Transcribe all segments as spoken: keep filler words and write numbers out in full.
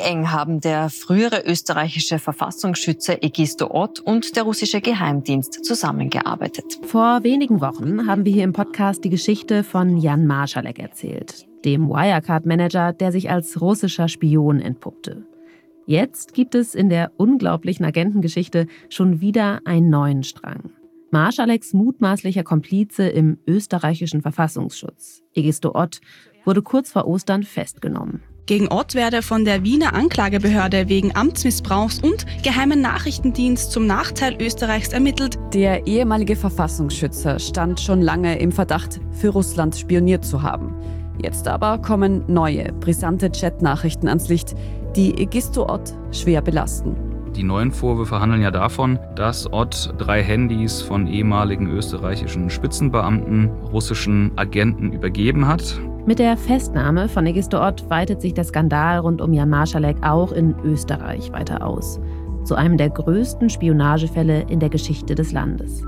eng haben der frühere österreichische Verfassungsschütze Egisto Ott und der russische Geheimdienst zusammengearbeitet. Vor wenigen Wochen haben wir hier im Podcast die Geschichte von Jan Marschalek erzählt, dem Wirecard-Manager, der sich als russischer Spion entpuppte. Jetzt gibt es in der unglaublichen Agentengeschichte schon wieder einen neuen Strang. Marschaleks mutmaßlicher Komplize im österreichischen Verfassungsschutz, Egisto Ott, wurde kurz vor Ostern festgenommen. Gegen Ott werde von der Wiener Anklagebehörde wegen Amtsmissbrauchs und geheimen Nachrichtendienst zum Nachteil Österreichs ermittelt. Der ehemalige Verfassungsschützer stand schon lange im Verdacht, für Russland spioniert zu haben. Jetzt aber kommen neue, brisante Chatnachrichten ans Licht, die Egisto Ott schwer belasten. Die neuen Vorwürfe handeln ja davon, dass Ott drei Handys von ehemaligen österreichischen Spitzenbeamten russischen Agenten übergeben hat. Mit der Festnahme von Egisto Ott weitet sich der Skandal rund um Jan Marschalek auch in Österreich weiter aus. Zu einem der größten Spionagefälle in der Geschichte des Landes.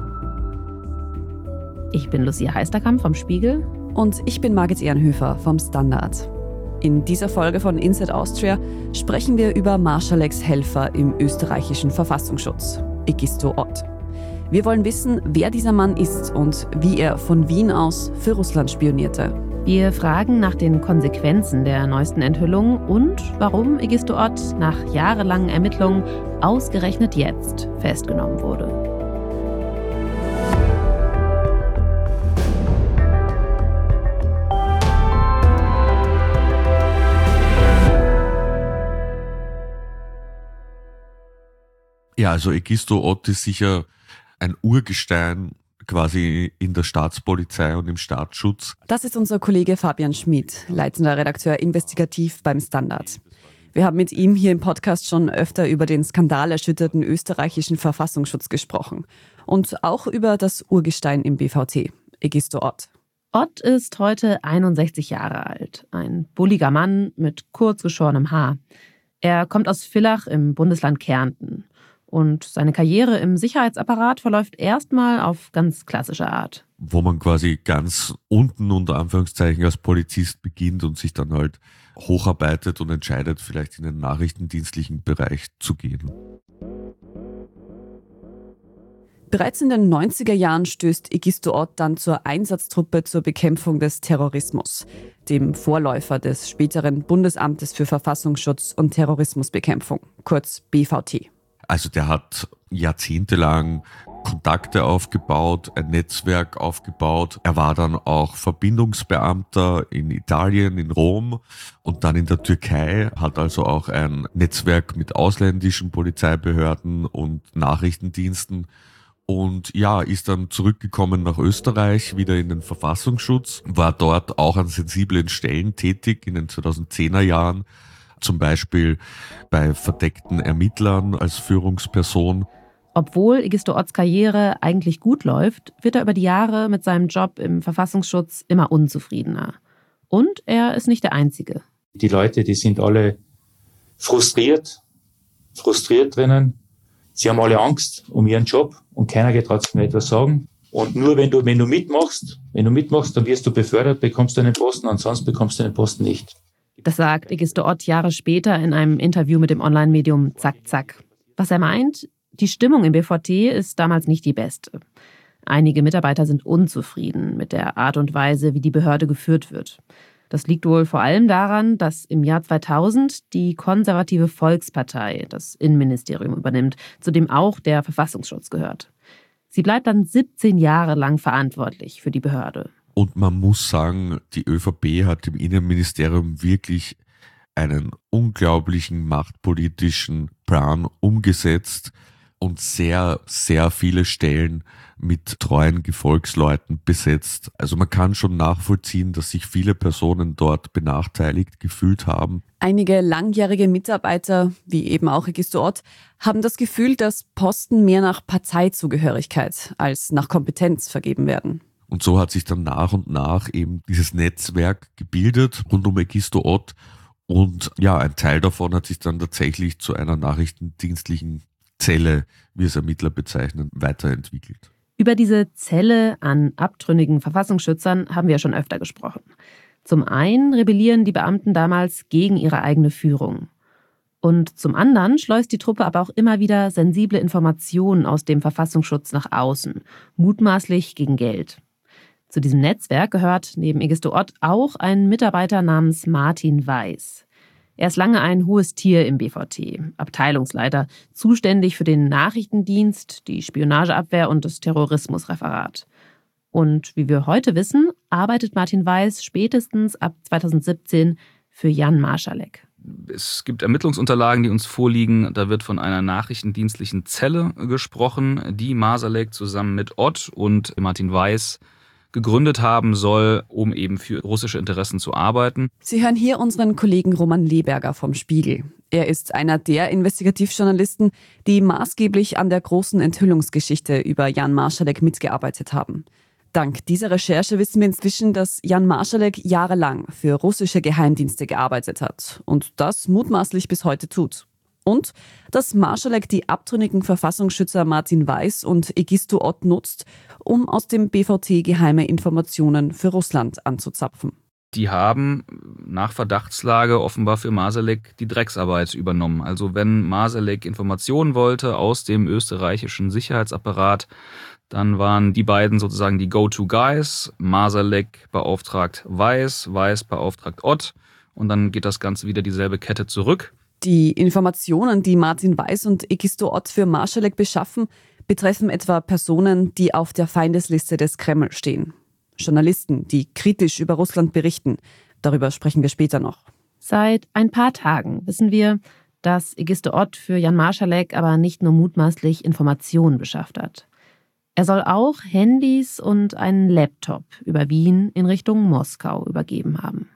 Ich bin Lucia Heisterkamp vom Spiegel. Und ich bin Margit Ehrenhöfer vom Standard. In dieser Folge von Inside Austria sprechen wir über Marschaleks Helfer im österreichischen Verfassungsschutz, Egisto Ott. Wir wollen wissen, wer dieser Mann ist und wie er von Wien aus für Russland spionierte. Wir fragen nach den Konsequenzen der neuesten Enthüllungen und warum Egisto Ott nach jahrelangen Ermittlungen ausgerechnet jetzt festgenommen wurde. Ja, also Egisto Ott ist sicher ein Urgestein quasi in der Staatspolizei und im Staatsschutz. Das ist unser Kollege Fabian Schmidt, leitender Redakteur Investigativ beim Standard. Wir haben mit ihm hier im Podcast schon öfter über den skandalerschütterten österreichischen Verfassungsschutz gesprochen und auch über das Urgestein im B V T, Egisto Ott. Ott ist heute einundsechzig Jahre alt, ein bulliger Mann mit kurz geschorenem Haar. Er kommt aus Villach im Bundesland Kärnten. Und seine Karriere im Sicherheitsapparat verläuft erstmal auf ganz klassische Art. Wo man quasi ganz unten unter Anführungszeichen als Polizist beginnt und sich dann halt hocharbeitet und entscheidet, vielleicht in den nachrichtendienstlichen Bereich zu gehen. Bereits in den neunziger Jahren stößt Egisto Ott dann zur Einsatztruppe zur Bekämpfung des Terrorismus, dem Vorläufer des späteren Bundesamtes für Verfassungsschutz und Terrorismusbekämpfung, kurz B V T. Also der hat jahrzehntelang Kontakte aufgebaut, ein Netzwerk aufgebaut. Er war dann auch Verbindungsbeamter in Italien, in Rom und dann in der Türkei, hat also auch ein Netzwerk mit ausländischen Polizeibehörden und Nachrichtendiensten. Und ja, ist dann zurückgekommen nach Österreich, wieder in den Verfassungsschutz, war dort auch an sensiblen Stellen tätig in den zweitausendzehner Jahren. Zum Beispiel bei verdeckten Ermittlern als Führungsperson. Obwohl Egisto Otts Karriere eigentlich gut läuft, wird er über die Jahre mit seinem Job im Verfassungsschutz immer unzufriedener. Und er ist nicht der Einzige. Die Leute, die sind alle frustriert, frustriert drinnen. Sie haben alle Angst um ihren Job und keiner getraut sich mehr etwas sagen. Und nur wenn du, wenn du mitmachst, wenn du mitmachst, dann wirst du befördert, bekommst du einen Posten, ansonsten bekommst du den Posten nicht. Das sagt Egisto Ott Jahre später in einem Interview mit dem Online-Medium Zack Zack. Was er meint, die Stimmung im B V T ist damals nicht die beste. Einige Mitarbeiter sind unzufrieden mit der Art und Weise, wie die Behörde geführt wird. Das liegt wohl vor allem daran, dass im Jahr zweitausend die konservative Volkspartei das Innenministerium übernimmt, zu dem auch der Verfassungsschutz gehört. Sie bleibt dann siebzehn Jahre lang verantwortlich für die Behörde. Und man muss sagen, die ÖVP hat im Innenministerium wirklich einen unglaublichen machtpolitischen Plan umgesetzt und sehr, sehr viele Stellen mit treuen Gefolgsleuten besetzt. Also man kann schon nachvollziehen, dass sich viele Personen dort benachteiligt gefühlt haben. Einige langjährige Mitarbeiter, wie eben auch Egisto Ott, haben das Gefühl, dass Posten mehr nach Parteizugehörigkeit als nach Kompetenz vergeben werden. Und so hat sich dann nach und nach eben dieses Netzwerk gebildet rund um Egisto Ott. Und ja, ein Teil davon hat sich dann tatsächlich zu einer nachrichtendienstlichen Zelle, wie es Ermittler bezeichnen, weiterentwickelt. Über diese Zelle an abtrünnigen Verfassungsschützern haben wir ja schon öfter gesprochen. Zum einen rebellieren die Beamten damals gegen ihre eigene Führung. Und zum anderen schleust die Truppe aber auch immer wieder sensible Informationen aus dem Verfassungsschutz nach außen, mutmaßlich gegen Geld. Zu diesem Netzwerk gehört neben Egisto Ott auch ein Mitarbeiter namens Martin Weiß. Er ist lange ein hohes Tier im B V T, Abteilungsleiter, zuständig für den Nachrichtendienst, die Spionageabwehr und das Terrorismusreferat. Und wie wir heute wissen, arbeitet Martin Weiß spätestens ab zweitausendsiebzehn für Jan Marschalek. Es gibt Ermittlungsunterlagen, die uns vorliegen. Da wird von einer nachrichtendienstlichen Zelle gesprochen, die Marschalek zusammen mit Ott und Martin Weiß gegründet haben soll, um eben für russische Interessen zu arbeiten. Sie hören hier unseren Kollegen Roman Leberger vom Spiegel. Er ist einer der Investigativjournalisten, die maßgeblich an der großen Enthüllungsgeschichte über Jan Marschalek mitgearbeitet haben. Dank dieser Recherche wissen wir inzwischen, dass Jan Marschalek jahrelang für russische Geheimdienste gearbeitet hat und das mutmaßlich bis heute tut. Und dass Marschalek die abtrünnigen Verfassungsschützer Martin Weiß und Egisto Ott nutzt, um aus dem B V T geheime Informationen für Russland anzuzapfen. Die haben nach Verdachtslage offenbar für Marschalek die Drecksarbeit übernommen. Also wenn Marschalek Informationen wollte aus dem österreichischen Sicherheitsapparat, dann waren die beiden sozusagen die Go-To-Guys. Marschalek beauftragt Weiß, Weiß beauftragt Ott und dann geht das Ganze wieder dieselbe Kette zurück. Die Informationen, die Martin Weiß und Egisto Ott für Marschalek beschaffen, betreffen etwa Personen, die auf der Feindesliste des Kreml stehen. Journalisten, die kritisch über Russland berichten. Darüber sprechen wir später noch. Seit ein paar Tagen wissen wir, dass Egisto Ott für Jan Marschalek aber nicht nur mutmaßlich Informationen beschafft hat. Er soll auch Handys und einen Laptop über Wien in Richtung Moskau übergeben haben.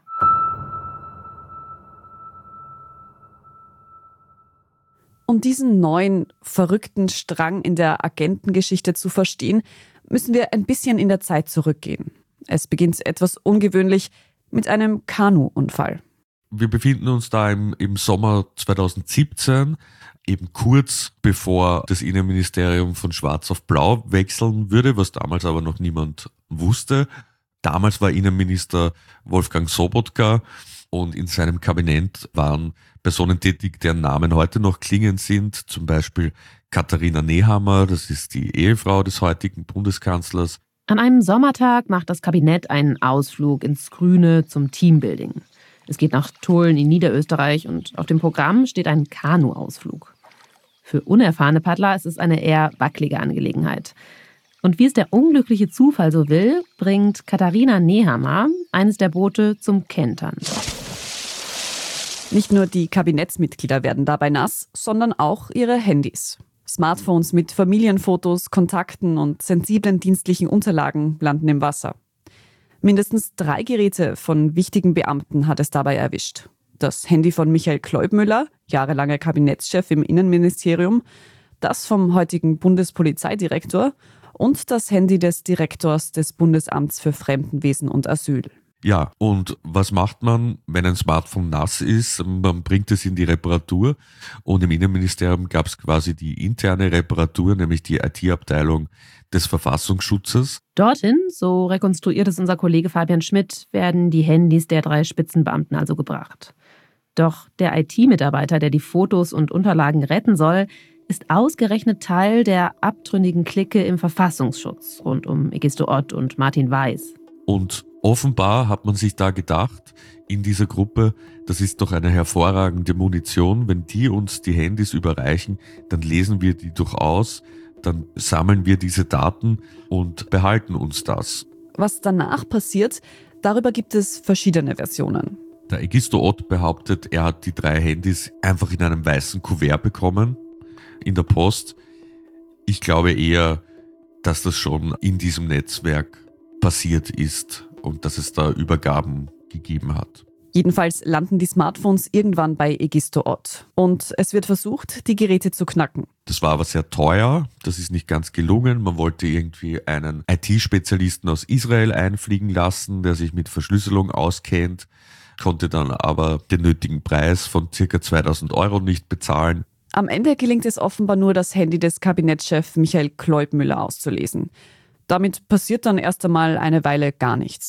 Um diesen neuen, verrückten Strang in der Agentengeschichte zu verstehen, müssen wir ein bisschen in der Zeit zurückgehen. Es beginnt etwas ungewöhnlich mit einem Kanu-Unfall. Wir befinden uns da im, im Sommer zweitausendsiebzehn, eben kurz bevor das Innenministerium von Schwarz auf Blau wechseln würde, was damals aber noch niemand wusste. Damals war Innenminister Wolfgang Sobotka und in seinem Kabinett waren Personen tätig, deren Namen heute noch klingend sind, zum Beispiel Katharina Nehammer, das ist die Ehefrau des heutigen Bundeskanzlers. An einem Sommertag macht das Kabinett einen Ausflug ins Grüne zum Teambuilding. Es geht nach Tulln in Niederösterreich und auf dem Programm steht ein Kanu-Ausflug. Für unerfahrene Paddler ist es eine eher wackelige Angelegenheit. Und wie es der unglückliche Zufall so will, bringt Katharina Nehammer eines der Boote zum Kentern. Nicht nur die Kabinettsmitglieder werden dabei nass, sondern auch ihre Handys. Smartphones mit Familienfotos, Kontakten und sensiblen dienstlichen Unterlagen landen im Wasser. Mindestens drei Geräte von wichtigen Beamten hat es dabei erwischt. Das Handy von Michael Kleubmüller, jahrelanger Kabinettschef im Innenministerium, das vom heutigen Bundespolizeidirektor und das Handy des Direktors des Bundesamts für Fremdenwesen und Asyl. Ja, und was macht man, wenn ein Smartphone nass ist? Man bringt es in die Reparatur und im Innenministerium gab es quasi die interne Reparatur, nämlich die I T-Abteilung des Verfassungsschutzes. Dorthin, so rekonstruiert es unser Kollege Fabian Schmidt, werden die Handys der drei Spitzenbeamten also gebracht. Doch der I T-Mitarbeiter, der die Fotos und Unterlagen retten soll, ist ausgerechnet Teil der abtrünnigen Clique im Verfassungsschutz rund um Egisto Ott und Martin Weiß. Und offenbar hat man sich da gedacht, in dieser Gruppe, das ist doch eine hervorragende Munition, wenn die uns die Handys überreichen, dann lesen wir die durchaus, dann sammeln wir diese Daten und behalten uns das. Was danach passiert, darüber gibt es verschiedene Versionen. Der Egisto Ott behauptet, er hat die drei Handys einfach in einem weißen Kuvert bekommen, in der Post. Ich glaube eher, dass das schon in diesem Netzwerk passiert ist und dass es da Übergaben gegeben hat. Jedenfalls landen die Smartphones irgendwann bei Egisto Ott und es wird versucht, die Geräte zu knacken. Das war aber sehr teuer, das ist nicht ganz gelungen. Man wollte irgendwie einen I T-Spezialisten aus Israel einfliegen lassen, der sich mit Verschlüsselung auskennt, konnte dann aber den nötigen Preis von ca. zweitausend Euro nicht bezahlen. Am Ende gelingt es offenbar nur, das Handy des Kabinettschefs Michael Kleubmüller auszulesen. Damit passiert dann erst einmal eine Weile gar nichts.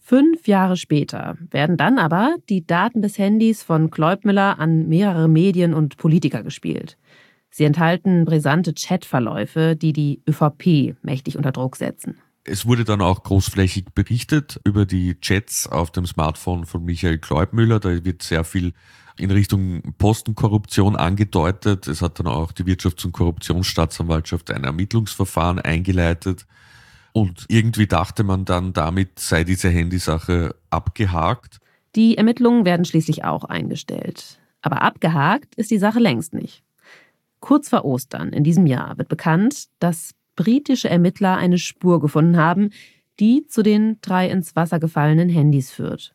Fünf Jahre später werden dann aber die Daten des Handys von Kleubmüller an mehrere Medien und Politiker gespielt. Sie enthalten brisante Chatverläufe, die die ÖVP mächtig unter Druck setzen. Es wurde dann auch großflächig berichtet über die Chats auf dem Smartphone von Michael Kleubmüller. Da wird sehr viel in Richtung Postenkorruption angedeutet. Es hat dann auch die Wirtschafts- und Korruptionsstaatsanwaltschaft ein Ermittlungsverfahren eingeleitet. Und irgendwie dachte man dann, damit sei diese Handysache abgehakt. Die Ermittlungen werden schließlich auch eingestellt. Aber abgehakt ist die Sache längst nicht. Kurz vor Ostern in diesem Jahr wird bekannt, dass britische Ermittler eine Spur gefunden haben, die zu den drei ins Wasser gefallenen Handys führt.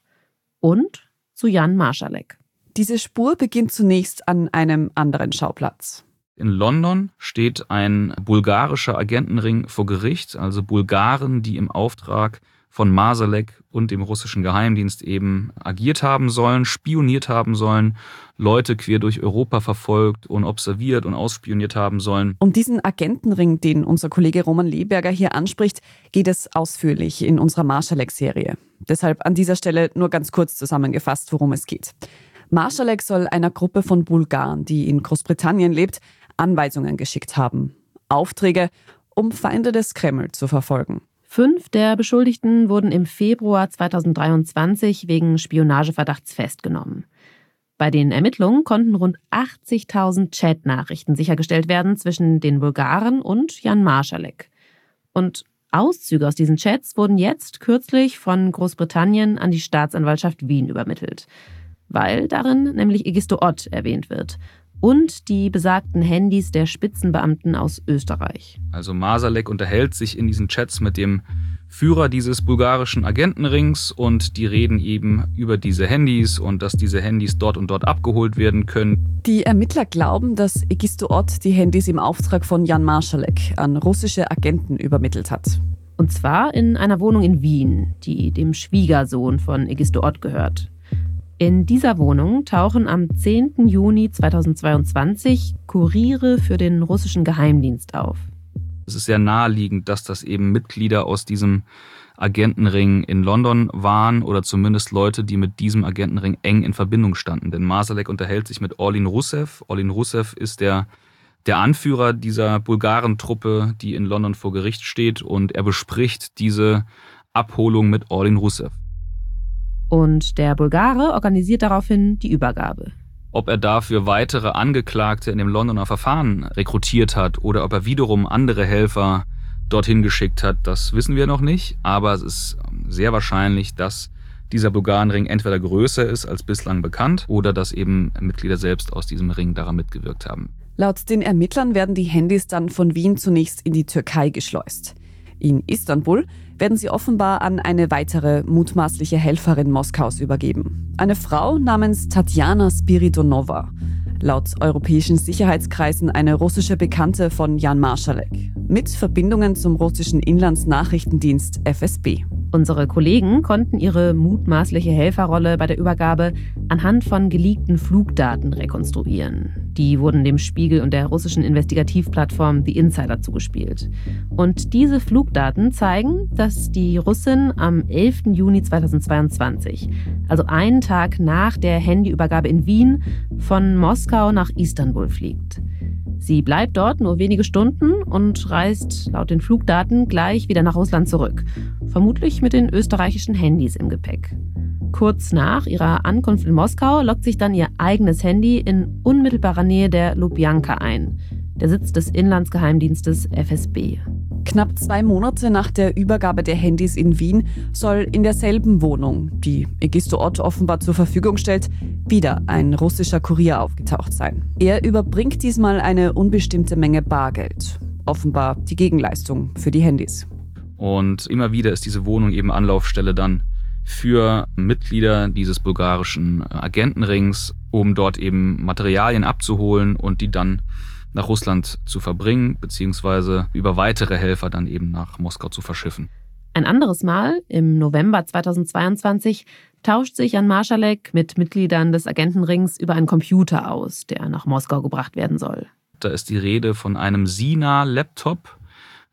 Und zu Jan Marschalek. Diese Spur beginnt zunächst an einem anderen Schauplatz. In London steht ein bulgarischer Agentenring vor Gericht, also Bulgaren, die im Auftrag von Marsalek und dem russischen Geheimdienst eben agiert haben sollen, spioniert haben sollen, Leute quer durch Europa verfolgt und observiert und ausspioniert haben sollen. Um diesen Agentenring, den unser Kollege Roman Leberger hier anspricht, geht es ausführlich in unserer Marschalek-Serie. Deshalb an dieser Stelle nur ganz kurz zusammengefasst, worum es geht. Marschalek soll einer Gruppe von Bulgaren, die in Großbritannien lebt, Anweisungen geschickt haben. Aufträge, um Feinde des Kreml zu verfolgen. Fünf der Beschuldigten wurden im Februar zweitausenddreiundzwanzig wegen Spionageverdachts festgenommen. Bei den Ermittlungen konnten rund achtzigtausend Chatnachrichten sichergestellt werden zwischen den Bulgaren und Jan Marschalek. Und Auszüge aus diesen Chats wurden jetzt kürzlich von Großbritannien an die Staatsanwaltschaft Wien übermittelt, weil darin nämlich Egisto Ott erwähnt wird. Und die besagten Handys der Spitzenbeamten aus Österreich. Also Marsalek unterhält sich in diesen Chats mit dem Führer dieses bulgarischen Agentenrings und die reden eben über diese Handys und dass diese Handys dort und dort abgeholt werden können. Die Ermittler glauben, dass Egisto Ott die Handys im Auftrag von Jan Marschalek an russische Agenten übermittelt hat. Und zwar in einer Wohnung in Wien, die dem Schwiegersohn von Egisto Ott gehört. In dieser Wohnung tauchen am zehnten Juni zweitausendzweiundzwanzig Kuriere für den russischen Geheimdienst auf. Es ist sehr naheliegend, dass das eben Mitglieder aus diesem Agentenring in London waren oder zumindest Leute, die mit diesem Agentenring eng in Verbindung standen. Denn Marsalek unterhält sich mit Orlin Rusev. Orlin Rusev ist der, der Anführer dieser Bulgarentruppe, die in London vor Gericht steht, und er bespricht diese Abholung mit Orlin Rusev. Und der Bulgare organisiert daraufhin die Übergabe. Ob er dafür weitere Angeklagte in dem Londoner Verfahren rekrutiert hat oder ob er wiederum andere Helfer dorthin geschickt hat, das wissen wir noch nicht. Aber es ist sehr wahrscheinlich, dass dieser Bulgarenring entweder größer ist als bislang bekannt oder dass eben Mitglieder selbst aus diesem Ring daran mitgewirkt haben. Laut den Ermittlern werden die Handys dann von Wien zunächst in die Türkei geschleust. In Istanbul werden sie offenbar an eine weitere mutmaßliche Helferin Moskaus übergeben. Eine Frau namens Tatjana Spiridonova. Laut europäischen Sicherheitskreisen eine russische Bekannte von Jan Marschalek. Mit Verbindungen zum russischen Inlandsnachrichtendienst F S B. Unsere Kollegen konnten ihre mutmaßliche Helferrolle bei der Übergabe anhand von geleakten Flugdaten rekonstruieren. Die wurden dem Spiegel und der russischen Investigativplattform The Insider zugespielt. Und diese Flugdaten zeigen, dass die Russin am elften Juni zweitausendzweiundzwanzig, also einen Tag nach der Handyübergabe in Wien, von Moskau nach Istanbul fliegt. Sie bleibt dort nur wenige Stunden und reist laut den Flugdaten gleich wieder nach Russland zurück. Vermutlich mit den österreichischen Handys im Gepäck. Kurz nach ihrer Ankunft in Moskau loggt sich dann ihr eigenes Handy in unmittelbarer Nähe der Lubjanka ein, der Sitz des Inlandsgeheimdienstes F S B. Knapp zwei Monate nach der Übergabe der Handys in Wien soll in derselben Wohnung, die Egisto Ott offenbar zur Verfügung stellt, wieder ein russischer Kurier aufgetaucht sein. Er überbringt diesmal eine unbestimmte Menge Bargeld. Offenbar die Gegenleistung für die Handys. Und immer wieder ist diese Wohnung eben Anlaufstelle dann für Mitglieder dieses bulgarischen Agentenrings, um dort eben Materialien abzuholen und die dann nach Russland zu verbringen, beziehungsweise über weitere Helfer dann eben nach Moskau zu verschiffen. Ein anderes Mal, im November zweitausendzweiundzwanzig, tauscht sich Jan Marschalek mit Mitgliedern des Agentenrings über einen Computer aus, der nach Moskau gebracht werden soll. Da ist die Rede von einem Sina-Laptop.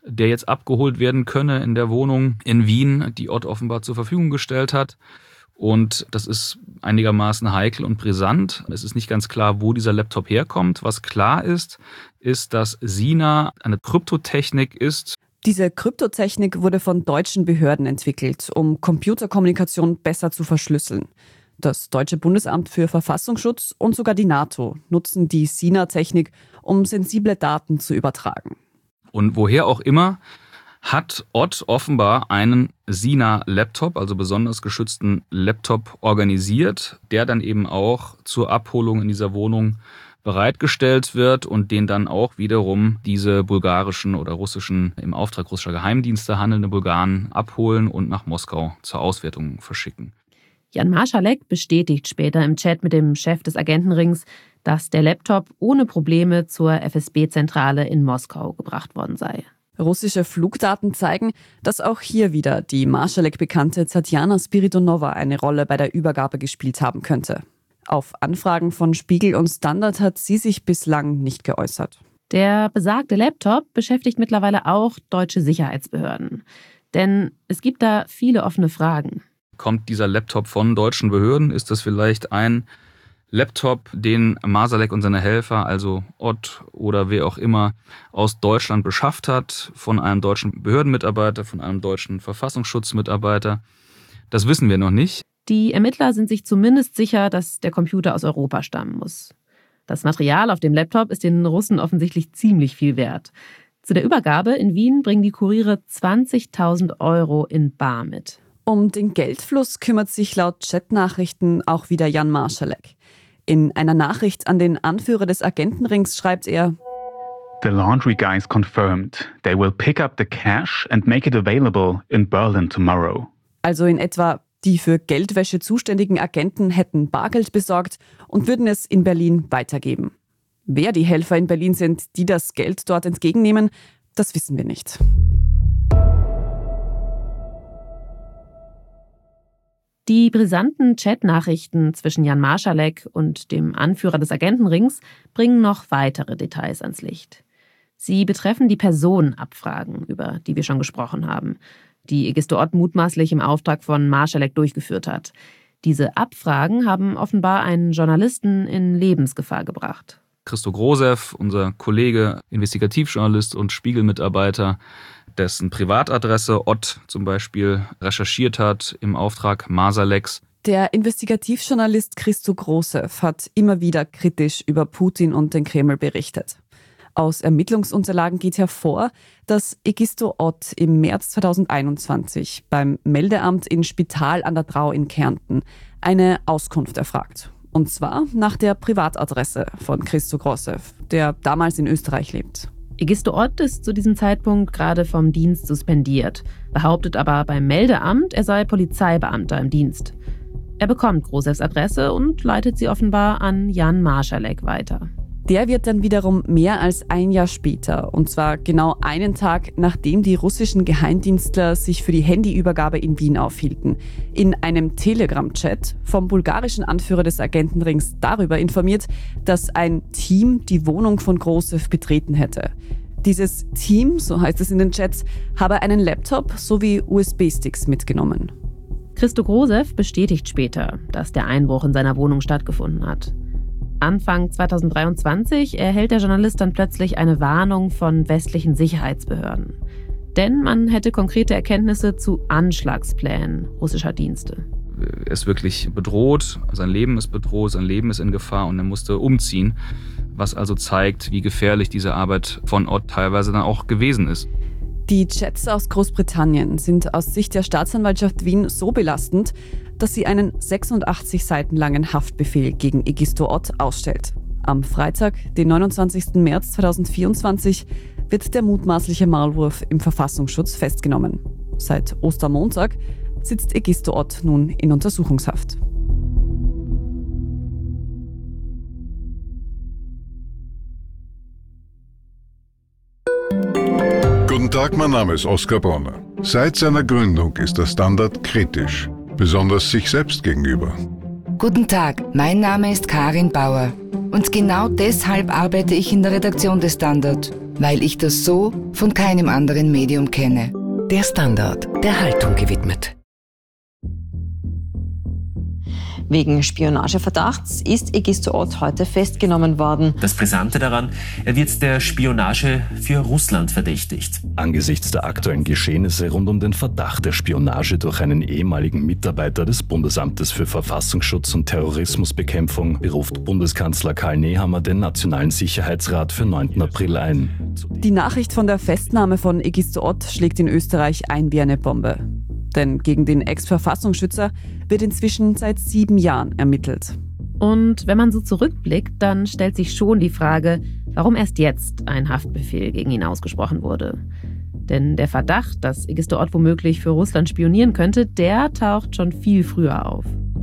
der jetzt abgeholt werden könne in der Wohnung in Wien, die Ott offenbar zur Verfügung gestellt hat. Und das ist einigermaßen heikel und brisant. Es ist nicht ganz klar, wo dieser Laptop herkommt. Was klar ist, ist, dass Sina eine Kryptotechnik ist. Diese Kryptotechnik wurde von deutschen Behörden entwickelt, um Computerkommunikation besser zu verschlüsseln. Das Deutsche Bundesamt für Verfassungsschutz und sogar die NATO nutzen die Sina-Technik, um sensible Daten zu übertragen. Und woher auch immer, hat Ott offenbar einen Sina-Laptop, also besonders geschützten Laptop, organisiert, der dann eben auch zur Abholung in dieser Wohnung bereitgestellt wird und den dann auch wiederum diese bulgarischen oder russischen, im Auftrag russischer Geheimdienste handelnde Bulgaren abholen und nach Moskau zur Auswertung verschicken. Jan Marschalek bestätigt später im Chat mit dem Chef des Agentenrings, dass der Laptop ohne Probleme zur F S B-Zentrale in Moskau gebracht worden sei. Russische Flugdaten zeigen, dass auch hier wieder die Marschalek-Bekannte Tatjana Spiridonova eine Rolle bei der Übergabe gespielt haben könnte. Auf Anfragen von Spiegel und Standard hat sie sich bislang nicht geäußert. Der besagte Laptop beschäftigt mittlerweile auch deutsche Sicherheitsbehörden. Denn es gibt da viele offene Fragen. Kommt dieser Laptop von deutschen Behörden? Ist das vielleicht ein Laptop, den Marschalek und seine Helfer, also Ott oder wer auch immer, aus Deutschland beschafft hat, von einem deutschen Behördenmitarbeiter, von einem deutschen Verfassungsschutzmitarbeiter? Das wissen wir noch nicht. Die Ermittler sind sich zumindest sicher, dass der Computer aus Europa stammen muss. Das Material auf dem Laptop ist den Russen offensichtlich ziemlich viel wert. Zu der Übergabe in Wien bringen die Kuriere zwanzigtausend Euro in bar mit. Um den Geldfluss kümmert sich laut Chatnachrichten auch wieder Jan Marschalek. In einer Nachricht an den Anführer des Agentenrings schreibt er: The laundry guys confirmed they will pick up the cash and make it available in Berlin tomorrow. Also in etwa, die für Geldwäsche zuständigen Agenten hätten Bargeld besorgt und würden es in Berlin weitergeben. Wer die Helfer in Berlin sind, die das Geld dort entgegennehmen, das wissen wir nicht. Die brisanten Chatnachrichten zwischen Jan Marschalek und dem Anführer des Agentenrings bringen noch weitere Details ans Licht. Sie betreffen die Personenabfragen, über die wir schon gesprochen haben, die Egisto Ott mutmaßlich im Auftrag von Marschalek durchgeführt hat. Diese Abfragen haben offenbar einen Journalisten in Lebensgefahr gebracht. Christo Grosev, unser Kollege, Investigativjournalist und Spiegelmitarbeiter, dessen Privatadresse Ott zum Beispiel recherchiert hat im Auftrag Marschaleks. Der Investigativjournalist Christo Grosev hat immer wieder kritisch über Putin und den Kreml berichtet. Aus Ermittlungsunterlagen geht hervor, dass Egisto Ott im März zweitausendeinundzwanzig beim Meldeamt in Spital an der Drau in Kärnten eine Auskunft erfragt. Und zwar nach der Privatadresse von Christo Grosev, der damals in Österreich lebt. Egisto Ott ist zu diesem Zeitpunkt gerade vom Dienst suspendiert, behauptet aber beim Meldeamt, er sei Polizeibeamter im Dienst. Er bekommt Grosevs Adresse und leitet sie offenbar an Jan Marschalek weiter. Der wird dann wiederum mehr als ein Jahr später, und zwar genau einen Tag, nachdem die russischen Geheimdienstler sich für die Handyübergabe in Wien aufhielten, in einem Telegram-Chat vom bulgarischen Anführer des Agentenrings darüber informiert, dass ein Team die Wohnung von Grosev betreten hätte. Dieses Team, so heißt es in den Chats, habe einen Laptop sowie U S B-Sticks mitgenommen. Christo Grosev bestätigt später, dass der Einbruch in seiner Wohnung stattgefunden hat. Anfang zweitausenddreiundzwanzig erhält der Journalist dann plötzlich eine Warnung von westlichen Sicherheitsbehörden. Denn man hätte konkrete Erkenntnisse zu Anschlagsplänen russischer Dienste. Er ist wirklich bedroht, sein Leben ist bedroht, sein Leben ist in Gefahr und er musste umziehen. Was also zeigt, wie gefährlich diese Arbeit von Ott teilweise dann auch gewesen ist. Die Chats aus Großbritannien sind aus Sicht der Staatsanwaltschaft Wien so belastend, dass sie einen sechsundachtzig Seiten langen Haftbefehl gegen Egisto Ott ausstellt. Am Freitag, den neunundzwanzigsten März zweitausendvierundzwanzig, wird der mutmaßliche Maulwurf im Verfassungsschutz festgenommen. Seit Ostermontag sitzt Egisto Ott nun in Untersuchungshaft. Guten Tag, mein Name ist Oskar Bronner. Seit seiner Gründung ist der Standard kritisch, besonders sich selbst gegenüber. Guten Tag, mein Name ist Karin Bauer und genau deshalb arbeite ich in der Redaktion des Standard. weil ich das so von keinem anderen Medium kenne. Der Standard, der Haltung gewidmet. Wegen Spionageverdachts ist Egisto Ott heute festgenommen worden. Das Brisante daran, er wird der Spionage für Russland verdächtigt. Angesichts der aktuellen Geschehnisse rund um den Verdacht der Spionage durch einen ehemaligen Mitarbeiter des Bundesamtes für Verfassungsschutz und Terrorismusbekämpfung beruft Bundeskanzler Karl Nehammer den Nationalen Sicherheitsrat für neunten April ein. Die Nachricht von der Festnahme von Egisto Ott schlägt in Österreich ein wie eine Bombe. Denn gegen den Ex-Verfassungsschützer wird inzwischen seit sieben Jahren ermittelt. Und wenn man so zurückblickt, dann stellt sich schon die Frage, warum erst jetzt ein Haftbefehl gegen ihn ausgesprochen wurde. Denn der Verdacht, dass Egisto Ott womöglich für Russland spionieren könnte, der taucht schon viel früher auf.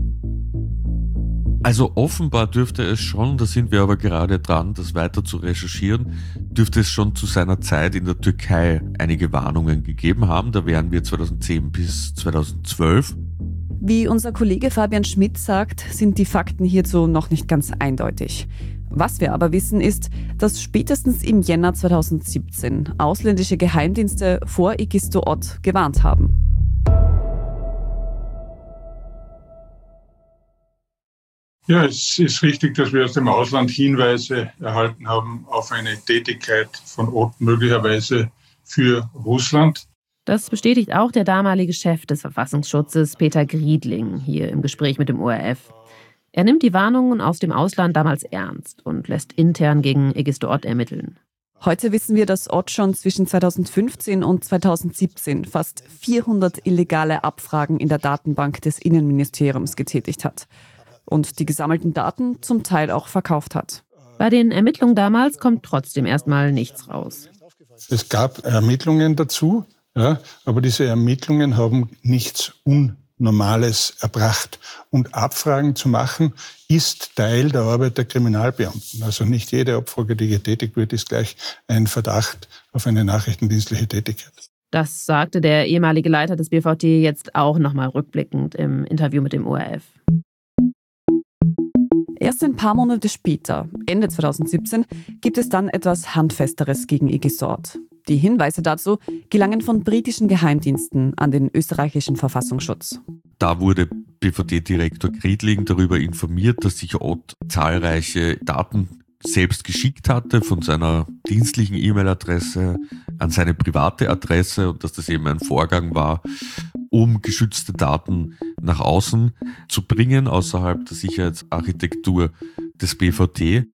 Also offenbar dürfte es schon, da sind wir aber gerade dran, das weiter zu recherchieren, dürfte es schon zu seiner Zeit in der Türkei einige Warnungen gegeben haben. Da wären wir zweitausendzehn bis zweitausendzwölf. Wie unser Kollege Fabian Schmidt sagt, sind die Fakten hierzu noch nicht ganz eindeutig. Was wir aber wissen ist, dass spätestens im Jänner zweitausendsiebzehn ausländische Geheimdienste vor Egisto Ott gewarnt haben. Ja, es ist richtig, dass wir aus dem Ausland Hinweise erhalten haben auf eine Tätigkeit von Ott möglicherweise für Russland. Das bestätigt auch der damalige Chef des Verfassungsschutzes, Peter Griedling, hier im Gespräch mit dem O R F. Er nimmt die Warnungen aus dem Ausland damals ernst und lässt intern gegen Egisto Ott ermitteln. Heute wissen wir, dass Ott schon zwischen zweitausendfünfzehn und zweitausendsiebzehn fast vierhundert illegale Abfragen in der Datenbank des Innenministeriums getätigt hat und die gesammelten Daten zum Teil auch verkauft hat. Bei den Ermittlungen damals kommt trotzdem erstmal nichts raus. Es gab Ermittlungen dazu, ja, aber diese Ermittlungen haben nichts Unnormales erbracht. Und Abfragen zu machen, ist Teil der Arbeit der Kriminalbeamten. Also nicht jede Abfrage, die getätigt wird, ist gleich ein Verdacht auf eine nachrichtendienstliche Tätigkeit. Das sagte der ehemalige Leiter des B V T jetzt auch nochmal rückblickend im Interview mit dem O R F. Erst ein paar Monate später, Ende zweitausendsiebzehn, gibt es dann etwas Handfesteres gegen Egisto Ott. Die Hinweise dazu gelangen von britischen Geheimdiensten an den österreichischen Verfassungsschutz. Da wurde B V T-Direktor Griedling darüber informiert, dass sich Ott zahlreiche Daten selbst geschickt hatte von seiner dienstlichen E-Mail-Adresse an seine private Adresse und dass das eben ein Vorgang war, um geschützte Daten nach außen zu bringen, außerhalb der Sicherheitsarchitektur des B V T.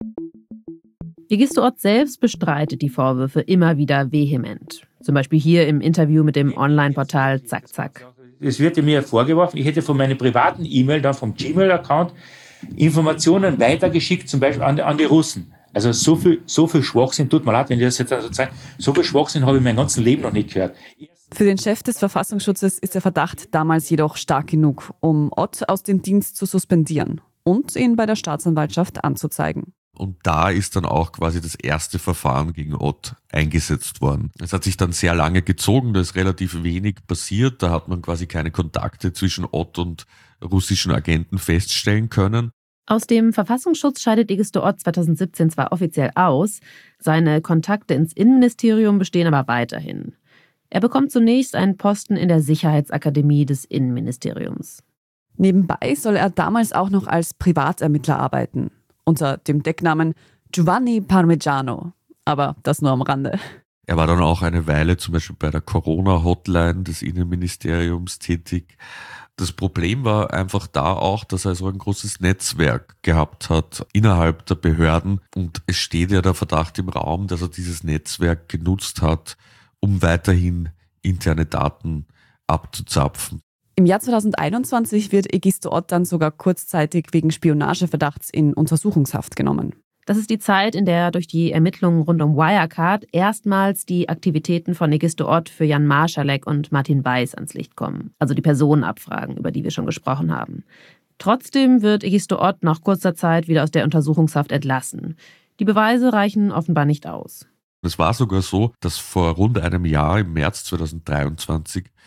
Egisto Ott selbst bestreitet die Vorwürfe immer wieder vehement. Zum Beispiel hier im Interview mit dem Online-Portal Zack Zack. Es wird mir vorgeworfen, ich hätte von meinem privaten E-Mail, dann vom Gmail-Account, Informationen weitergeschickt, zum Beispiel an, an die Russen. Also so viel, so viel Schwachsinn, tut mir leid, wenn ich das jetzt also sage, so viel Schwachsinn habe ich mein ganzes Leben noch nicht gehört. Für den Chef des Verfassungsschutzes ist der Verdacht damals jedoch stark genug, um Ott aus dem Dienst zu suspendieren und ihn bei der Staatsanwaltschaft anzuzeigen. Und da ist dann auch quasi das erste Verfahren gegen Ott eingesetzt worden. Es hat sich dann sehr lange gezogen, da ist relativ wenig passiert. Da hat man quasi keine Kontakte zwischen Ott und russischen Agenten feststellen können. Aus dem Verfassungsschutz scheidet Egisto Ott zweitausendsiebzehn zwar offiziell aus, seine Kontakte ins Innenministerium bestehen aber weiterhin. Er bekommt zunächst einen Posten in der Sicherheitsakademie des Innenministeriums. Nebenbei soll er damals auch noch als Privatermittler arbeiten. Unter dem Decknamen Giovanni Parmigiano, aber das nur am Rande. Er war dann auch eine Weile zum Beispiel bei der Corona-Hotline des Innenministeriums tätig. Das Problem war einfach da auch, dass er so ein großes Netzwerk gehabt hat innerhalb der Behörden. Und es steht ja der Verdacht im Raum, dass er dieses Netzwerk genutzt hat, um weiterhin interne Daten abzuzapfen. Im Jahr zweitausendeinundzwanzig wird Egisto Ott dann sogar kurzzeitig wegen Spionageverdachts in Untersuchungshaft genommen. Das ist die Zeit, in der durch die Ermittlungen rund um Wirecard erstmals die Aktivitäten von Egisto Ott für Jan Marschalek und Martin Weiß ans Licht kommen. Also die Personenabfragen, über die wir schon gesprochen haben. Trotzdem wird Egisto Ott nach kurzer Zeit wieder aus der Untersuchungshaft entlassen. Die Beweise reichen offenbar nicht aus. Es war sogar so, dass vor rund einem Jahr, im März zweitausenddreiundzwanzig,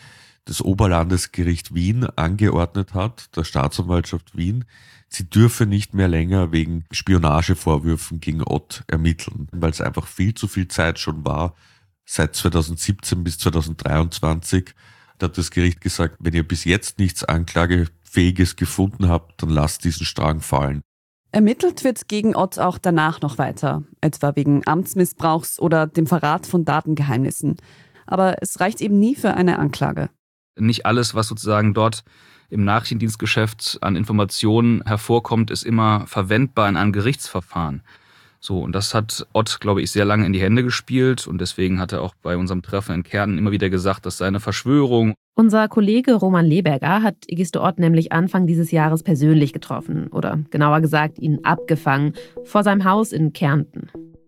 das Oberlandesgericht Wien angeordnet hat, der Staatsanwaltschaft Wien, sie dürfe nicht mehr länger wegen Spionagevorwürfen gegen Ott ermitteln, weil es einfach viel zu viel Zeit schon war, seit zweitausendsiebzehn bis zweitausenddreiundzwanzig. Da hat das Gericht gesagt, wenn ihr bis jetzt nichts Anklagefähiges gefunden habt, dann lasst diesen Strang fallen. Ermittelt wird gegen Ott auch danach noch weiter, etwa wegen Amtsmissbrauchs oder dem Verrat von Datengeheimnissen. Aber es reicht eben nie für eine Anklage. Nicht alles, was sozusagen dort im Nachrichtendienstgeschäft an Informationen hervorkommt, ist immer verwendbar in einem Gerichtsverfahren. So, und das hat Ott, glaube ich, sehr lange in die Hände gespielt. Und deswegen hat er auch bei unserem Treffen in Kärnten immer wieder gesagt, dass seine Verschwörung. Unser Kollege Roman Leberger hat Egisto Ott nämlich Anfang dieses Jahres persönlich getroffen. Oder genauer gesagt, ihn abgefangen vor seinem Haus in Kärnten.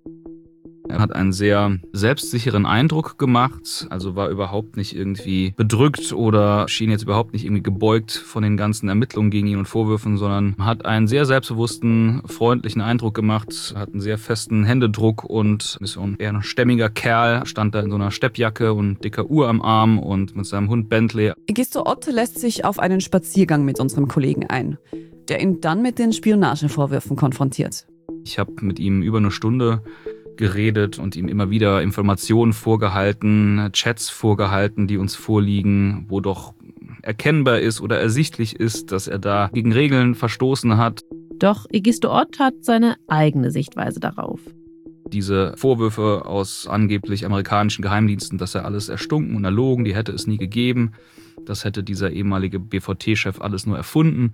Er hat einen sehr selbstsicheren Eindruck gemacht, also war überhaupt nicht irgendwie bedrückt oder schien jetzt überhaupt nicht irgendwie gebeugt von den ganzen Ermittlungen gegen ihn und Vorwürfen, sondern hat einen sehr selbstbewussten, freundlichen Eindruck gemacht, hat einen sehr festen Händedruck und ist ein eher ein stämmiger Kerl, stand da in so einer Steppjacke und dicker Uhr am Arm und mit seinem Hund Bentley. Egisto Ott lässt sich auf einen Spaziergang mit unserem Kollegen ein, der ihn dann mit den Spionagevorwürfen konfrontiert. Ich habe mit ihm über eine Stunde geredet und ihm immer wieder Informationen vorgehalten, Chats vorgehalten, die uns vorliegen, wo doch erkennbar ist oder ersichtlich ist, dass er da gegen Regeln verstoßen hat. Doch Egisto Ott hat seine eigene Sichtweise darauf. Diese Vorwürfe aus angeblich amerikanischen Geheimdiensten, dass er alles erstunken und erlogen, die hätte es nie gegeben. Das hätte dieser ehemalige B V T-Chef alles nur erfunden.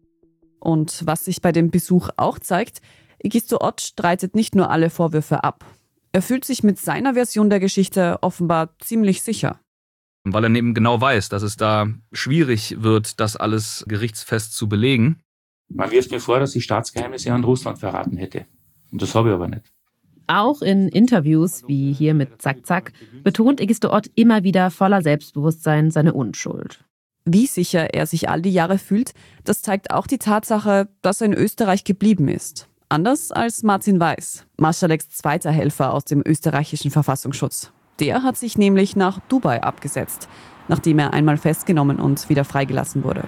Und was sich bei dem Besuch auch zeigt, Egisto Ott streitet nicht nur alle Vorwürfe ab. Er fühlt sich mit seiner Version der Geschichte offenbar ziemlich sicher. Weil er eben genau weiß, dass es da schwierig wird, das alles gerichtsfest zu belegen. Man wirft mir vor, dass ich Staatsgeheimnisse an Russland verraten hätte. Und das habe ich aber nicht. Auch in Interviews, wie hier mit Zack Zack, betont Egisto Ott immer wieder voller Selbstbewusstsein seine Unschuld. Wie sicher er sich all die Jahre fühlt, das zeigt auch die Tatsache, dass er in Österreich geblieben ist. Anders als Martin Weiß, Marschaleks zweiter Helfer aus dem österreichischen Verfassungsschutz. Der hat sich nämlich nach Dubai abgesetzt, nachdem er einmal festgenommen und wieder freigelassen wurde.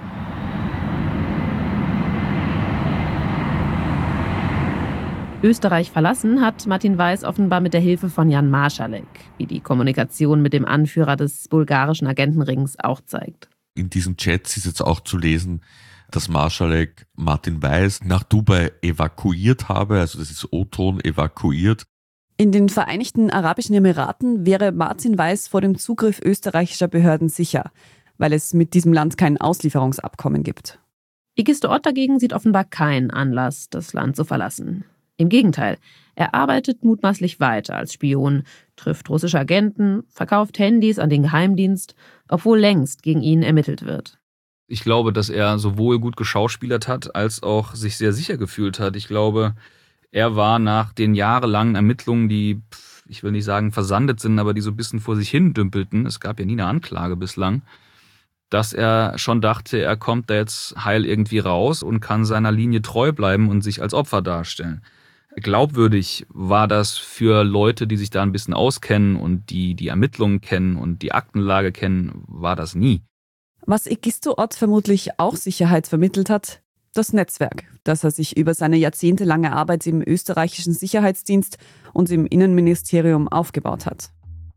Österreich verlassen hat Martin Weiß offenbar mit der Hilfe von Jan Marschalek, wie die Kommunikation mit dem Anführer des bulgarischen Agentenrings auch zeigt. In diesen Chats ist jetzt auch zu lesen, dass Marschalek Martin Weiß nach Dubai evakuiert habe, also das ist O-Ton, evakuiert. In den Vereinigten Arabischen Emiraten wäre Martin Weiß vor dem Zugriff österreichischer Behörden sicher, weil es mit diesem Land kein Auslieferungsabkommen gibt. Egisto Ott dagegen sieht offenbar keinen Anlass, das Land zu verlassen. Im Gegenteil, er arbeitet mutmaßlich weiter als Spion, trifft russische Agenten, verkauft Handys an den Geheimdienst, obwohl längst gegen ihn ermittelt wird. Ich glaube, dass er sowohl gut geschauspielert hat, als auch sich sehr sicher gefühlt hat. Ich glaube, er war nach den jahrelangen Ermittlungen, die, ich will nicht sagen versandet sind, aber die so ein bisschen vor sich hin dümpelten, es gab ja nie eine Anklage bislang, dass er schon dachte, er kommt da jetzt heil irgendwie raus und kann seiner Linie treu bleiben und sich als Opfer darstellen. Glaubwürdig war das für Leute, die sich da ein bisschen auskennen und die die Ermittlungen kennen und die Aktenlage kennen, war das nie. Was Egisto Ott vermutlich auch Sicherheit vermittelt hat, das Netzwerk, das er sich über seine jahrzehntelange Arbeit im österreichischen Sicherheitsdienst und im Innenministerium aufgebaut hat.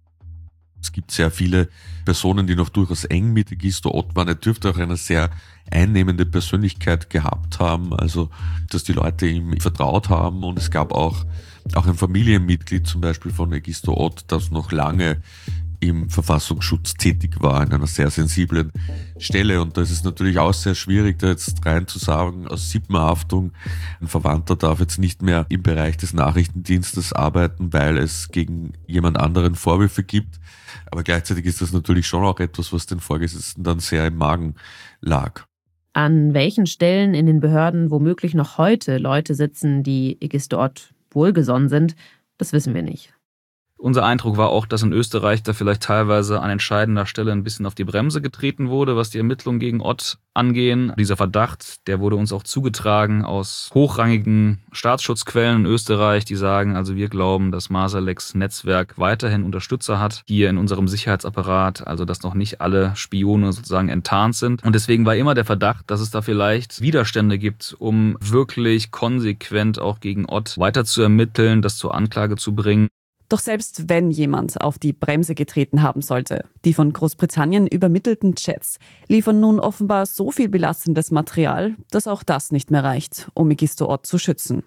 Es gibt sehr viele Personen, die noch durchaus eng mit Egisto Ott waren. Er dürfte auch eine sehr einnehmende Persönlichkeit gehabt haben, also dass die Leute ihm vertraut haben. Und es gab auch, auch ein Familienmitglied zum Beispiel von Egisto Ott, das noch lange im Verfassungsschutz tätig war, an einer sehr sensiblen Stelle. Und da ist es natürlich auch sehr schwierig, da jetzt rein zu sagen, aus Sippenhaftung, ein Verwandter darf jetzt nicht mehr im Bereich des Nachrichtendienstes arbeiten, weil es gegen jemand anderen Vorwürfe gibt. Aber gleichzeitig ist das natürlich schon auch etwas, was den Vorgesetzten dann sehr im Magen lag. An welchen Stellen in den Behörden womöglich noch heute Leute sitzen, die Egisto Ott wohlgesonnen sind, das wissen wir nicht. Unser Eindruck war auch, dass in Österreich da vielleicht teilweise an entscheidender Stelle ein bisschen auf die Bremse getreten wurde, was die Ermittlungen gegen Ott angehen. Dieser Verdacht, der wurde uns auch zugetragen aus hochrangigen Staatsschutzquellen in Österreich, die sagen, also wir glauben, dass Marsaleks Netzwerk weiterhin Unterstützer hat hier in unserem Sicherheitsapparat, also dass noch nicht alle Spione sozusagen enttarnt sind. Und deswegen war immer der Verdacht, dass es da vielleicht Widerstände gibt, um wirklich konsequent auch gegen Ott weiter zu ermitteln, das zur Anklage zu bringen. Doch selbst wenn jemand auf die Bremse getreten haben sollte, die von Großbritannien übermittelten Chats liefern nun offenbar so viel belastendes Material, dass auch das nicht mehr reicht, um Egisto Ott zu schützen.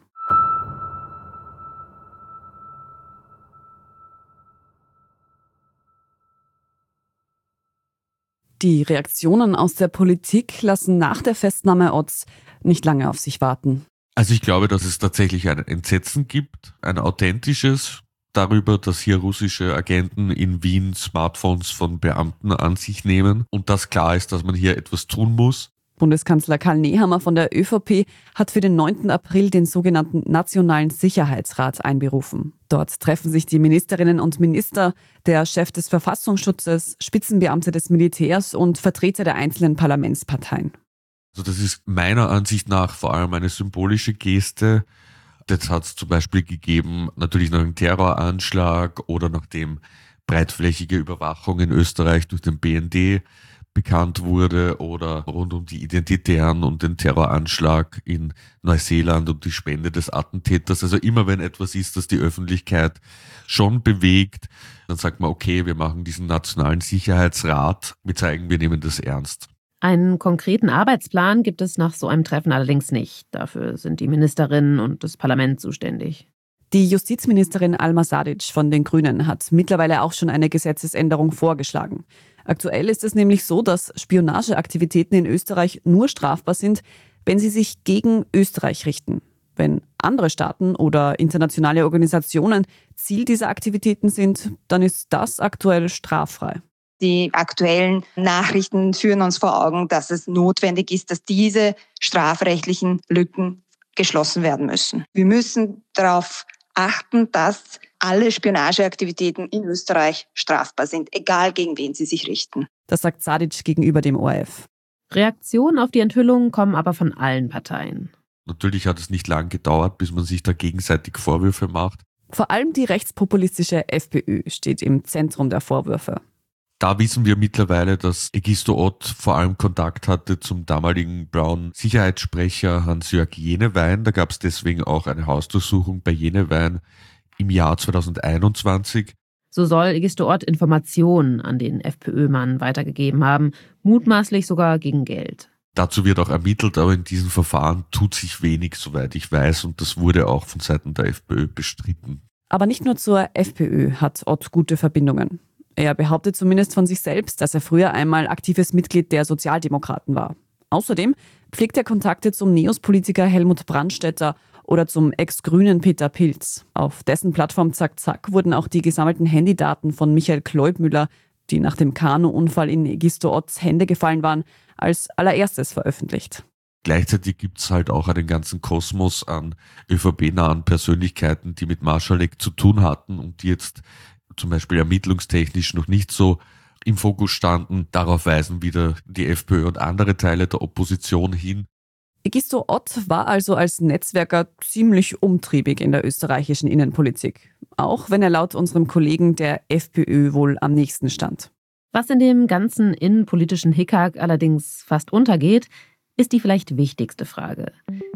Die Reaktionen aus der Politik lassen nach der Festnahme Otts nicht lange auf sich warten. Also ich glaube, dass es tatsächlich ein Entsetzen gibt, ein authentisches, darüber, dass hier russische Agenten in Wien Smartphones von Beamten an sich nehmen und dass klar ist, dass man hier etwas tun muss. Bundeskanzler Karl Nehammer von der ÖVP hat für den neunten April den sogenannten Nationalen Sicherheitsrat einberufen. Dort treffen sich die Ministerinnen und Minister, der Chef des Verfassungsschutzes, Spitzenbeamte des Militärs und Vertreter der einzelnen Parlamentsparteien. Also das ist meiner Ansicht nach vor allem eine symbolische Geste. Das hat es zum Beispiel gegeben, natürlich nach einem Terroranschlag oder nachdem breitflächige Überwachung in Österreich durch den B N D bekannt wurde oder rund um die Identitären und den Terroranschlag in Neuseeland und die Spende des Attentäters. Also immer wenn etwas ist, das die Öffentlichkeit schon bewegt, dann sagt man, okay, wir machen diesen Nationalen Sicherheitsrat, wir zeigen, wir nehmen das ernst. Einen konkreten Arbeitsplan gibt es nach so einem Treffen allerdings nicht. Dafür sind die Ministerinnen und das Parlament zuständig. Die Justizministerin Alma Sadic von den Grünen hat mittlerweile auch schon eine Gesetzesänderung vorgeschlagen. Aktuell ist es nämlich so, dass Spionageaktivitäten in Österreich nur strafbar sind, wenn sie sich gegen Österreich richten. Wenn andere Staaten oder internationale Organisationen Ziel dieser Aktivitäten sind, dann ist das aktuell straffrei. Die aktuellen Nachrichten führen uns vor Augen, dass es notwendig ist, dass diese strafrechtlichen Lücken geschlossen werden müssen. Wir müssen darauf achten, dass alle Spionageaktivitäten in Österreich strafbar sind, egal gegen wen sie sich richten. Das sagt Sadic gegenüber dem O R F. Reaktionen auf die Enthüllungen kommen aber von allen Parteien. Natürlich hat es nicht lang gedauert, bis man sich da gegenseitig Vorwürfe macht. Vor allem die rechtspopulistische FPÖ steht im Zentrum der Vorwürfe. Da wissen wir mittlerweile, dass Egisto Ott vor allem Kontakt hatte zum damaligen Braun-Sicherheitssprecher Hans-Jörg Jenewein. Da gab es deswegen auch eine Hausdurchsuchung bei Jenewein im Jahr zweitausendeinundzwanzig. So soll Egisto Ott Informationen an den FPÖ-Mann weitergegeben haben, mutmaßlich sogar gegen Geld. Dazu wird auch ermittelt, aber in diesem Verfahren tut sich wenig, soweit ich weiß, und das wurde auch von Seiten der FPÖ bestritten. Aber nicht nur zur FPÖ hat Ott gute Verbindungen. Er behauptet zumindest von sich selbst, dass er früher einmal aktives Mitglied der Sozialdemokraten war. Außerdem pflegt er Kontakte zum Neos-Politiker Helmut Brandstätter oder zum Ex-Grünen Peter Pilz. Auf dessen Plattform Zack Zack wurden auch die gesammelten Handydaten von Michael Kleubmüller, die nach dem Kanu-Unfall in Egisto Otts Hände gefallen waren, als allererstes veröffentlicht. Gleichzeitig gibt es halt auch einen ganzen Kosmos an ÖVP-nahen Persönlichkeiten, die mit Marschalek zu tun hatten und die jetzt zum Beispiel ermittlungstechnisch noch nicht so im Fokus standen. Darauf weisen wieder die FPÖ und andere Teile der Opposition hin. Egisto Ott war also als Netzwerker ziemlich umtriebig in der österreichischen Innenpolitik. Auch wenn er laut unserem Kollegen der FPÖ wohl am nächsten stand. Was in dem ganzen innenpolitischen Hickhack allerdings fast untergeht, ist die vielleicht wichtigste Frage.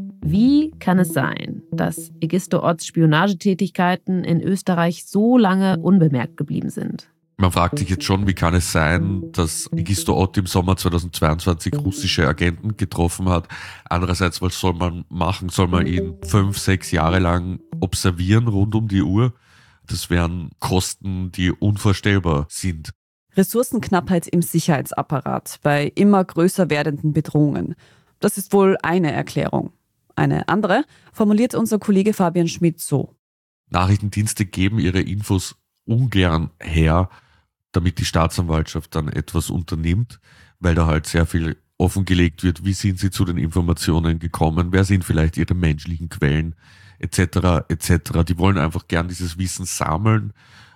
Wie kann es sein, dass Egisto Otts Spionagetätigkeiten in Österreich so lange unbemerkt geblieben sind? Man fragt sich jetzt schon, wie kann es sein, dass Egisto Ott im Sommer zweitausendzweiundzwanzig russische Agenten getroffen hat. Andererseits, was soll man machen? Soll man ihn fünf, sechs Jahre lang observieren rund um die Uhr? Das wären Kosten, die unvorstellbar sind. Ressourcenknappheit im Sicherheitsapparat bei immer größer werdenden Bedrohungen. Das ist wohl eine Erklärung. Eine andere formuliert unser Kollege Fabian Schmidt so. Nachrichtendienste geben ihre Infos ungern her, damit die Staatsanwaltschaft dann etwas unternimmt, weil da halt sehr viel offengelegt wird, wie sind sie zu den Informationen gekommen, wer sind vielleicht ihre menschlichen Quellen, et cetera et cetera. Die wollen einfach gern dieses Wissen sammeln,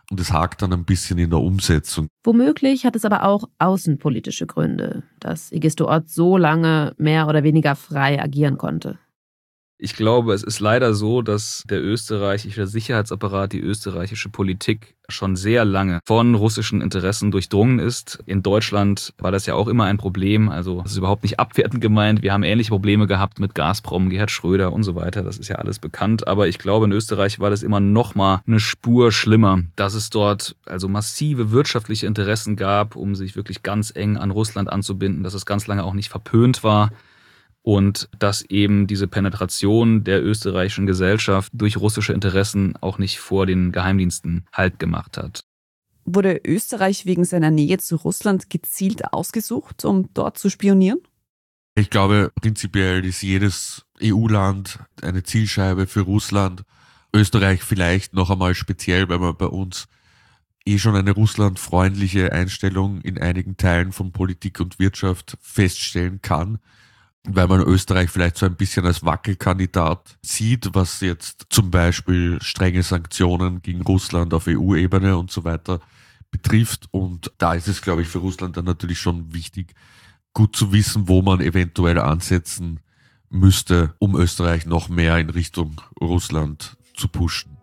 und es hakt dann ein bisschen in der Umsetzung. Womöglich hat es aber auch außenpolitische Gründe, dass Egisto Ott so lange mehr oder weniger frei agieren konnte. Ich glaube, es ist leider so, dass der österreichische Sicherheitsapparat, die österreichische Politik schon sehr lange von russischen Interessen durchdrungen ist. In Deutschland war das ja auch immer ein Problem. Also das ist überhaupt nicht abwertend gemeint. Wir haben ähnliche Probleme gehabt mit Gazprom, Gerhard Schröder und so weiter. Das ist ja alles bekannt. Aber ich glaube, in Österreich war das immer noch mal eine Spur schlimmer, dass es dort also massive wirtschaftliche Interessen gab, um sich wirklich ganz eng an Russland anzubinden, dass es ganz lange auch nicht verpönt war. Und dass eben diese Penetration der österreichischen Gesellschaft durch russische Interessen auch nicht vor den Geheimdiensten Halt gemacht hat. Wurde Österreich wegen seiner Nähe zu Russland gezielt ausgesucht, um dort zu spionieren? Ich glaube, prinzipiell ist jedes E U-Land eine Zielscheibe für Russland. Österreich vielleicht noch einmal speziell, weil man bei uns eh schon eine russlandfreundliche Einstellung in einigen Teilen von Politik und Wirtschaft feststellen kann. Weil man Österreich vielleicht so ein bisschen als Wackelkandidat sieht, was jetzt zum Beispiel strenge Sanktionen gegen Russland auf E U-Ebene und so weiter betrifft. Und da ist es, glaube ich, für Russland dann natürlich schon wichtig, gut zu wissen, wo man eventuell ansetzen müsste, um Österreich noch mehr in Richtung Russland zu pushen.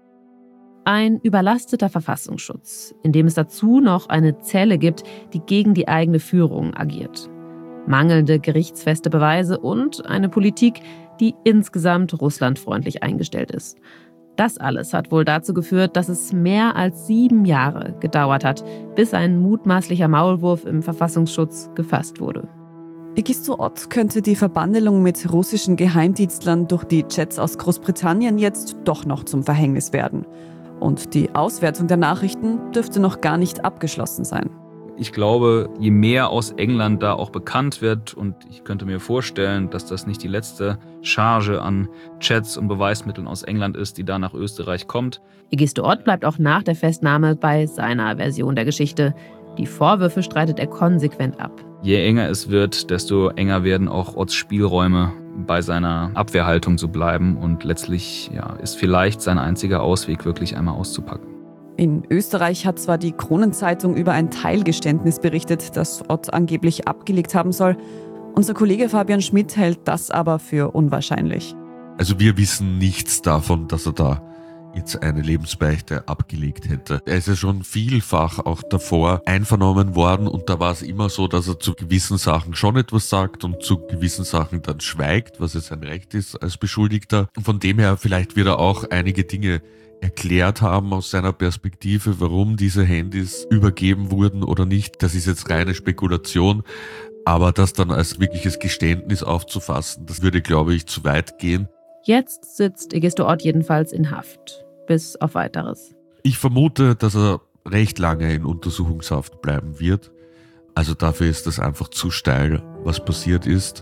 Ein überlasteter Verfassungsschutz, in dem es dazu noch eine Zelle gibt, die gegen die eigene Führung agiert. Mangelnde gerichtsfeste Beweise und eine Politik, die insgesamt russlandfreundlich eingestellt ist. Das alles hat wohl dazu geführt, dass es mehr als sieben Jahre gedauert hat, bis ein mutmaßlicher Maulwurf im Verfassungsschutz gefasst wurde. Egisto Ott könnte die Verbandelung mit russischen Geheimdienstlern durch die Chats aus Großbritannien jetzt doch noch zum Verhängnis werden. Und die Auswertung der Nachrichten dürfte noch gar nicht abgeschlossen sein. Ich glaube, je mehr aus England da auch bekannt wird, und ich könnte mir vorstellen, dass das nicht die letzte Charge an Chats und Beweismitteln aus England ist, die da nach Österreich kommt. Egisto Ott bleibt auch nach der Festnahme bei seiner Version der Geschichte. Die Vorwürfe streitet er konsequent ab. Je enger es wird, desto enger werden auch Otts Spielräume, bei seiner Abwehrhaltung zu bleiben. Und letztlich ja, ist vielleicht sein einziger Ausweg, wirklich einmal auszupacken. In Österreich hat zwar die Kronenzeitung über ein Teilgeständnis berichtet, das Ott angeblich abgelegt haben soll. Unser Kollege Fabian Schmidt hält das aber für unwahrscheinlich. Also wir wissen nichts davon, dass er da jetzt eine Lebensbeichte abgelegt hätte. Er ist ja schon vielfach auch davor einvernommen worden und da war es immer so, dass er zu gewissen Sachen schon etwas sagt und zu gewissen Sachen dann schweigt, was jetzt sein Recht ist als Beschuldigter. Und von dem her vielleicht wird er auch einige Dinge erklärt haben aus seiner Perspektive, warum diese Handys übergeben wurden oder nicht. Das ist jetzt reine Spekulation, aber das dann als wirkliches Geständnis aufzufassen, das würde, glaube ich, zu weit gehen. Jetzt sitzt Egisto Ott jedenfalls in Haft, bis auf Weiteres. Ich vermute, dass er recht lange in Untersuchungshaft bleiben wird. Also dafür ist das einfach zu steil, was passiert ist.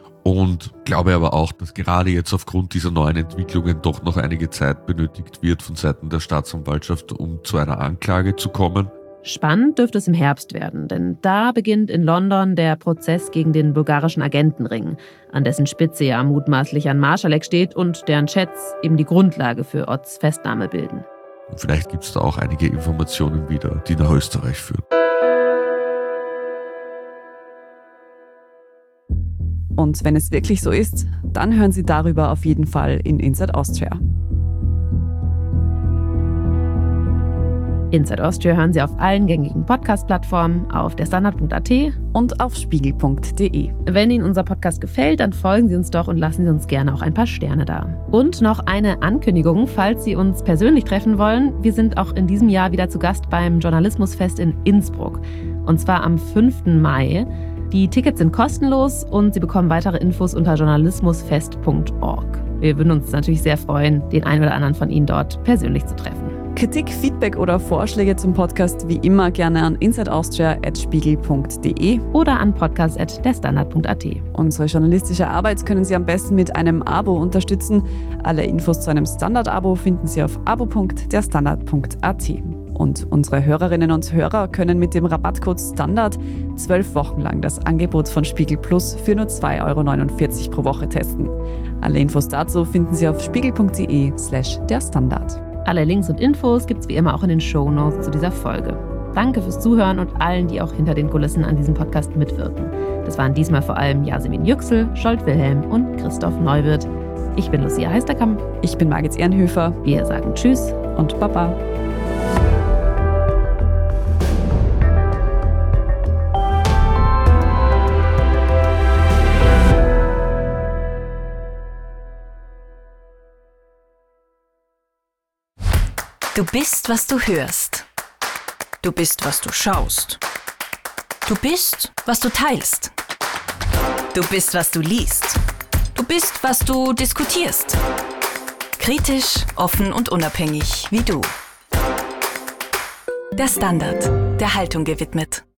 Und glaube aber auch, dass gerade jetzt aufgrund dieser neuen Entwicklungen doch noch einige Zeit benötigt wird von Seiten der Staatsanwaltschaft, um zu einer Anklage zu kommen. Spannend dürfte es im Herbst werden, denn da beginnt in London der Prozess gegen den bulgarischen Agentenring, an dessen Spitze ja mutmaßlich ein Marschalek steht und deren Chats eben die Grundlage für Otts Festnahme bilden. Und vielleicht gibt es da auch einige Informationen wieder, die nach Österreich führen. Und wenn es wirklich so ist, dann hören Sie darüber auf jeden Fall in Inside Austria. Inside Austria hören Sie auf allen gängigen Podcast-Plattformen, auf der Standard punkt a t und auf spiegel punkt d e. Wenn Ihnen unser Podcast gefällt, dann folgen Sie uns doch und lassen Sie uns gerne auch ein paar Sterne da. Und noch eine Ankündigung, falls Sie uns persönlich treffen wollen. Wir sind auch in diesem Jahr wieder zu Gast beim Journalismusfest in Innsbruck. Und zwar am fünften Mai. Die Tickets sind kostenlos und Sie bekommen weitere Infos unter journalismusfest punkt org. Wir würden uns natürlich sehr freuen, den einen oder anderen von Ihnen dort persönlich zu treffen. Kritik, Feedback oder Vorschläge zum Podcast wie immer gerne an insideaustria at spiegel punkt d e oder an podcast at derstandard punkt a t. Unsere journalistische Arbeit können Sie am besten mit einem Abo unterstützen. Alle Infos zu einem Standard-Abo finden Sie auf abo punkt derstandard punkt a t. Und unsere Hörerinnen und Hörer können mit dem Rabattcode STANDARD zwölf Wochen lang das Angebot von Spiegel Plus für nur zwei Euro neunundvierzig pro Woche testen. Alle Infos dazu finden Sie auf spiegel punkt d e slash der Standard. Alle Links und Infos gibt's wie immer auch in den Shownotes zu dieser Folge. Danke fürs Zuhören und allen, die auch hinter den Kulissen an diesem Podcast mitwirken. Das waren diesmal vor allem Yasemin Yüksel, Scholt Wilhelm und Christoph Neuwirth. Ich bin Lucia Heisterkamp. Ich bin Margit Ehrenhöfer. Wir sagen Tschüss und Baba. Du bist, was du hörst. Du bist, was du schaust. Du bist, was du teilst. Du bist, was du liest. Du bist, was du diskutierst. Kritisch, offen und unabhängig wie du. Der Standard, der Haltung gewidmet.